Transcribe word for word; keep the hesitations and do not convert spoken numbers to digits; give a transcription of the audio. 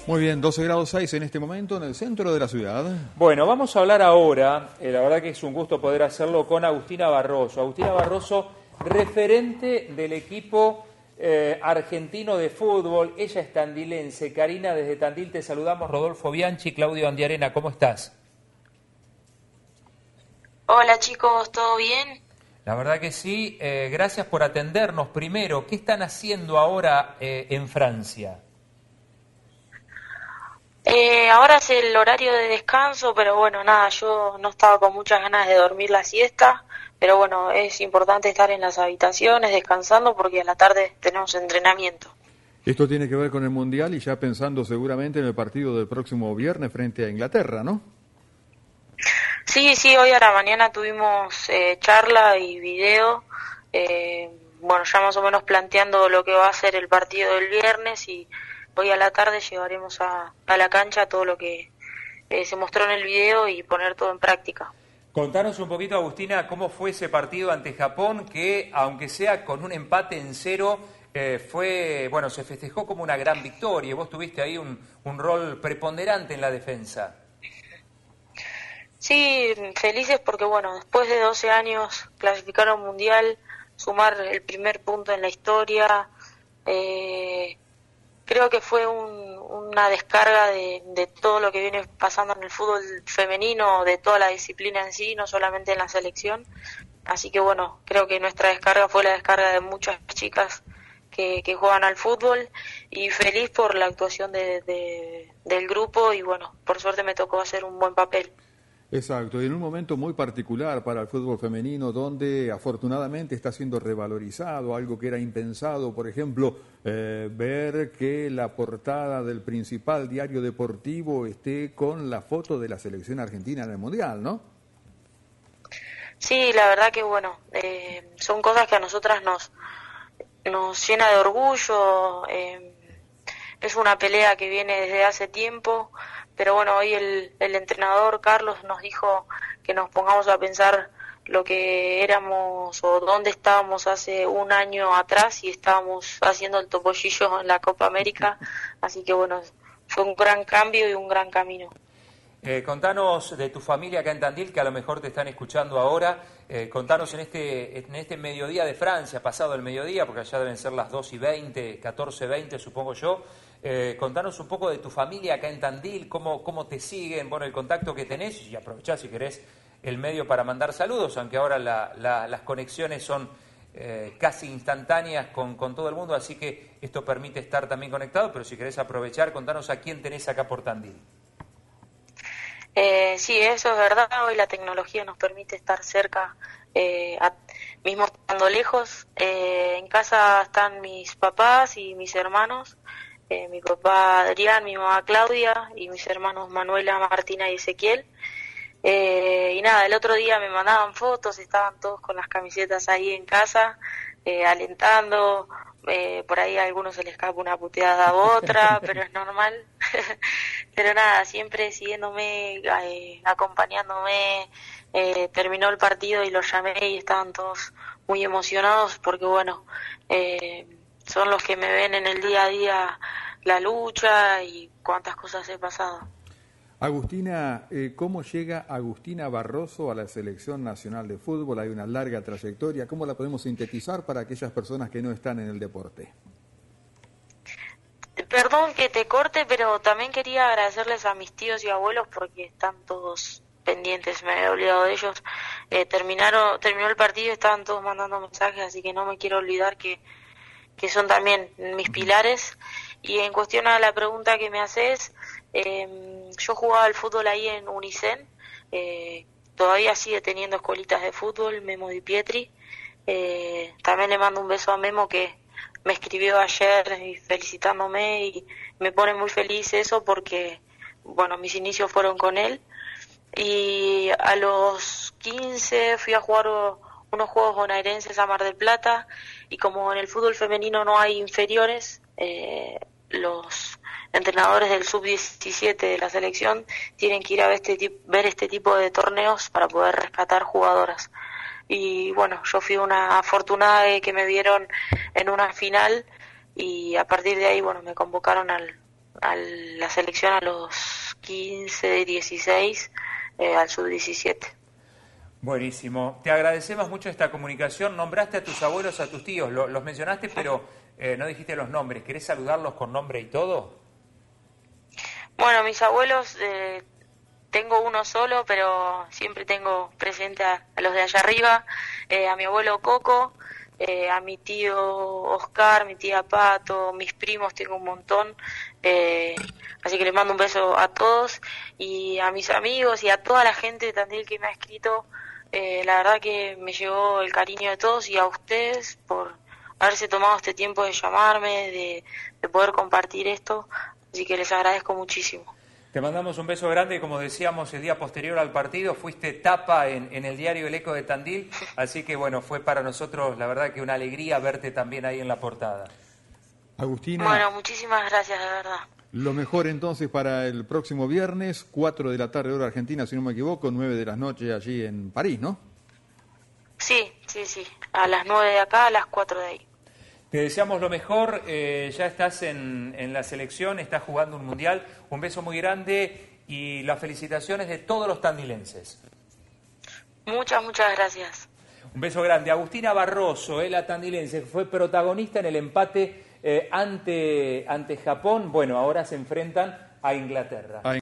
Muy bien, doce grados seis en este momento en el centro de la ciudad. Bueno, vamos a hablar ahora, eh, la verdad que es un gusto poder hacerlo con Agustina Barroso. Agustina Barroso, referente del equipo eh, argentino de fútbol. Ella es tandilense. Karina, desde Tandil te saludamos. Rodolfo Bianchi, Claudio Andiarena, ¿cómo estás? Hola chicos, ¿todo bien? La verdad que sí. Eh, gracias por atendernos. Primero, ¿qué están haciendo ahora eh, en Francia? Eh, ahora es el horario de descanso, pero bueno, nada, yo no estaba con muchas ganas de dormir la siesta, pero bueno, es importante estar en las habitaciones descansando porque a la tarde tenemos entrenamiento. Esto tiene que ver con el Mundial y ya pensando seguramente en el partido del próximo viernes frente a Inglaterra, ¿no? Sí, sí, hoy a la mañana tuvimos eh, charla y video, eh, bueno, ya más o menos planteando lo que va a ser el partido del viernes y hoy a la tarde llevaremos a, a la cancha todo lo que eh, se mostró en el video y poner todo en práctica. Contanos un poquito, Agustina, cómo fue ese partido ante Japón, que aunque sea con un empate en cero, eh, fue, bueno, se festejó como una gran victoria. Vos tuviste ahí un, un rol preponderante en la defensa. Sí, felices porque, bueno, después de doce años clasificar a un mundial, sumar el primer punto en la historia, eh, creo que fue un, una descarga de, de todo lo que viene pasando en el fútbol femenino, de toda la disciplina en sí, no solamente en la selección. Así que bueno, creo que nuestra descarga fue la descarga de muchas chicas que, que juegan al fútbol y feliz por la actuación de, de, del grupo y bueno, por suerte me tocó hacer un buen papel. Exacto, y en un momento muy particular para el fútbol femenino donde afortunadamente está siendo revalorizado, algo que era impensado, por ejemplo, eh, ver que la portada del principal diario deportivo esté con la foto de la selección argentina en el Mundial, ¿no? Sí, la verdad que bueno, eh, son cosas que a nosotras nos, nos llena de orgullo, eh, es una pelea que viene desde hace tiempo, pero bueno, hoy el, el entrenador Carlos nos dijo que nos pongamos a pensar lo que éramos o dónde estábamos hace un año atrás y estábamos haciendo el topollillo en la Copa América, así que bueno, fue un gran cambio y un gran camino. Eh, contanos de tu familia acá en Tandil, que a lo mejor te están escuchando ahora. Eh, contanos en este, en este mediodía de Francia, pasado el mediodía, porque allá deben ser las dos y veinte, catorce veinte, supongo yo. Eh, contanos un poco de tu familia acá en Tandil, cómo, cómo te siguen, bueno, el contacto que tenés, y aprovechá si querés el medio para mandar saludos, aunque ahora la, la, las conexiones son eh, casi instantáneas con, con todo el mundo, así que esto permite estar también conectado, pero si querés aprovechar, contanos a quién tenés acá por Tandil. Eh, sí, eso es verdad, hoy la tecnología nos permite estar cerca, eh, a, mismo estando lejos. Eh, en casa están mis papás y mis hermanos, eh, mi papá Adrián, mi mamá Claudia y mis hermanos Manuela, Martina y Ezequiel. Eh, y nada, el otro día me mandaban fotos, estaban todos con las camisetas ahí en casa, eh, alentando. Eh, por ahí a algunos se les escapa una puteada a otra, pero es normal. Pero nada, siempre siguiéndome, eh, acompañándome. Eh, terminó el partido y los llamé y estaban todos muy emocionados porque bueno, eh, son los que me ven en el día a día la lucha y cuántas cosas he pasado. Agustina, eh, ¿cómo llega Agustina Barroso a la Selección Nacional de Fútbol? Hay una larga trayectoria. ¿Cómo la podemos sintetizar para aquellas personas que no están en el deporte? Perdón que te corte, pero también quería agradecerles a mis tíos y abuelos porque están todos pendientes, me había olvidado de ellos. Eh, terminaron, terminó el partido y estaban todos mandando mensajes, así que no me quiero olvidar que, que son también mis pilares. Y en cuestión a la pregunta que me haces, eh, yo jugaba al fútbol ahí en Unicen, eh, todavía sigue teniendo escuelitas de fútbol, Memo Di Pietri. Eh, también le mando un beso a Memo que me escribió ayer felicitándome y me pone muy feliz eso porque, bueno, mis inicios fueron con él. Y a los quince fui a jugar unos juegos bonaerenses a Mar del Plata y como en el fútbol femenino no hay inferiores, eh, los entrenadores del sub diecisiete de la selección tienen que ir a ver este, ver este tipo de torneos para poder rescatar jugadoras. Y bueno, yo fui una afortunada de que me vieron en una final y a partir de ahí, bueno, me convocaron al, a la selección a los quince, dieciséis, eh, al sub diecisiete. Buenísimo. Te agradecemos mucho esta comunicación. Nombraste a tus abuelos, a tus tíos, lo, los mencionaste, pero eh, no dijiste los nombres. ¿Querés saludarlos con nombre y todo? Bueno, mis abuelos, eh, tengo uno solo, pero siempre tengo presente a, a los de allá arriba, eh, a mi abuelo Coco, eh, a mi tío Oscar, mi tía Pato, mis primos, tengo un montón, eh, así que les mando un beso a todos, y a mis amigos y a toda la gente de Tandil que me ha escrito. Eh, la verdad que me llegó el cariño de todos, y a ustedes por haberse tomado este tiempo de llamarme, de, de poder compartir esto, así que les agradezco muchísimo. Te mandamos un beso grande, como decíamos el día posterior al partido, fuiste tapa en, en el diario El Eco de Tandil, así que bueno, fue para nosotros la verdad que una alegría verte también ahí en la portada. Agustina. Bueno, muchísimas gracias, de verdad. Lo mejor entonces para el próximo viernes, cuatro de la tarde hora argentina, si no me equivoco, nueve de la noche allí en París, ¿no? Sí, sí, sí, a las nueve de acá, a las cuatro de ahí. Te deseamos lo mejor, eh, ya estás en, en la selección, estás jugando un mundial, un beso muy grande y las felicitaciones de todos los tandilenses. Muchas, muchas gracias. Un beso grande. Agustina Barroso, eh, la tandilense, fue protagonista en el empate eh, ante, ante Japón. Bueno, ahora se enfrentan a Inglaterra.